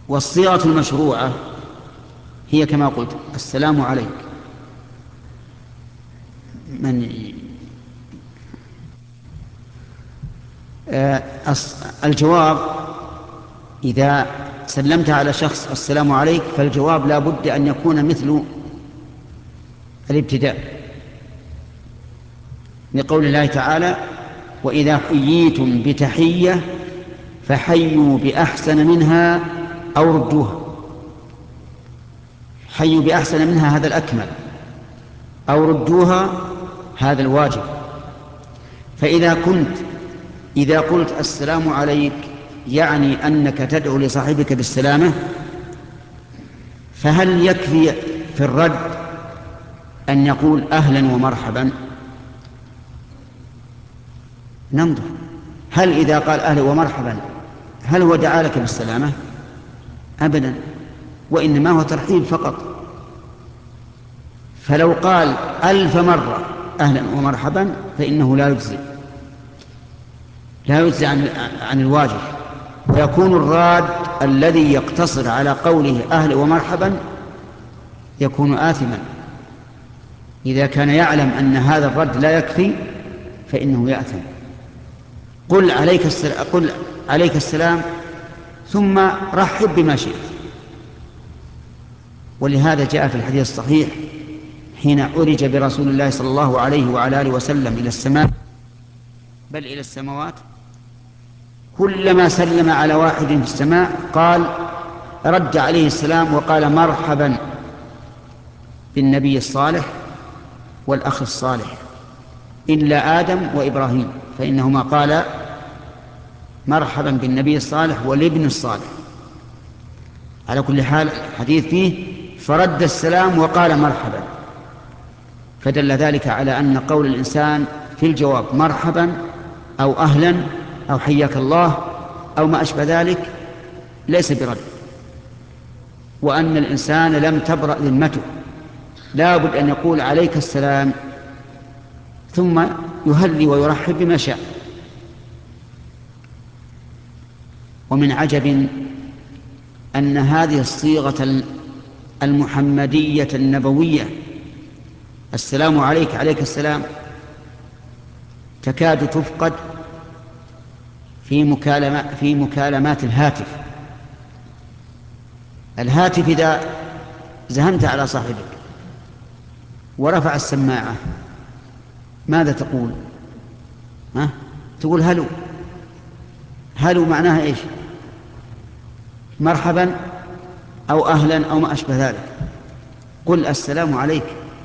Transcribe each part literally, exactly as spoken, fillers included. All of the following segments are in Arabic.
والصيغة المشروعة هي كما قلت: السلام عليك. من آه الجواب إذا سلمت على شخص السلام عليك فالجواب لا بد أن يكون مثل الابتداء، لقول الله تعالى: وإذا حييتم بتحية فحيوا بأحسن منها أو ردوها. حيوا بأحسن منها هذا الأكمل، أو ردوها هذا الواجب. فإذا كنت إذا قلت السلام عليك يعني أنك تدعو لصاحبك بالسلامة، فهل يكفي في الرد أن يقول أهلا ومرحبا؟ ننظر، هل إذا قال أهلا ومرحبا هل هو دعا لك بالسلامة؟ أبدا، وإنما هو ترحيب فقط. فلو قال ألف مرة أهلا ومرحبا فإنه لا يجزي لا يجزي عن, عن الواجب، ويكون الراد الذي يقتصر على قوله أهلا ومرحبا يكون آثما. إذا كان يعلم أن هذا الرد لا يكفي فإنه يأثم. قل عليك السلام, قل عليك السلام ثم رحب بما شئت. ولهذا جاء في الحديث الصحيح حين عرج برسول الله صلى الله عليه وعلى آله وسلم إلى السماء، بل إلى السماوات، كلما سلم على واحد في السماء قال رد عليه السلام وقال مرحبا بالنبي الصالح والأخ الصالح، إلا آدم وإبراهيم فإنهما قال مرحبا بالنبي الصالح والابن الصالح. على كل حال الحديث فيه فرد السلام وقال مرحبا، فدل ذلك على أن قول الإنسان في الجواب مرحبا أو أهلا أو حياك الله أو ما أشبه ذلك ليس برد، وأن الإنسان لم تبرأ ذمته، لا بد أن يقول عليك السلام ثم يهلي ويرحب بما شاء. ومن عجب أن هذه الصيغة المحمدية النبوية السلام عليك عليك السلام تكاد تفقد في مكالمة في مكالمات الهاتف. الهاتف إذا زهمت على صاحبك ورفع السماعة ماذا تقول؟ ها؟ تقول هلو. هلو معناها إيش؟ مرحبا أو أهلا أو ما أشبه ذلك. قل السلام عليك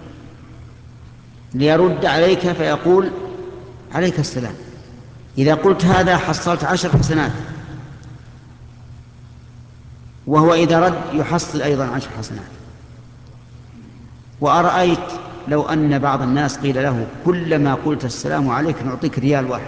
ليرد عليك فيقول عليك السلام. إذا قلت هذا حصلت عشر حسنات، وهو إذا رد يحصل أيضا عشر حسنات. وأرأيت لو أن بعض الناس قيل له كلما قلت السلام عليك نعطيك ريال واحد،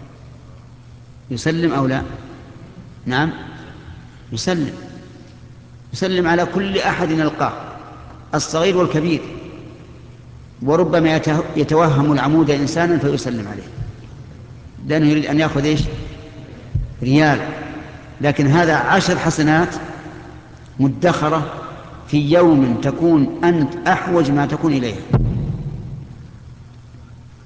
يسلم أو لا؟ نعم يسلم، يسلم على كل أحد يلقاه الصغير والكبير، وربما يتوهم العمود إنسانا فيسلم عليه لأنه يريد أن يأخذ إيش؟ ريال. لكن هذا عشر حسنات مدخرة في يوم تكون أنت أحوج ما تكون إليه.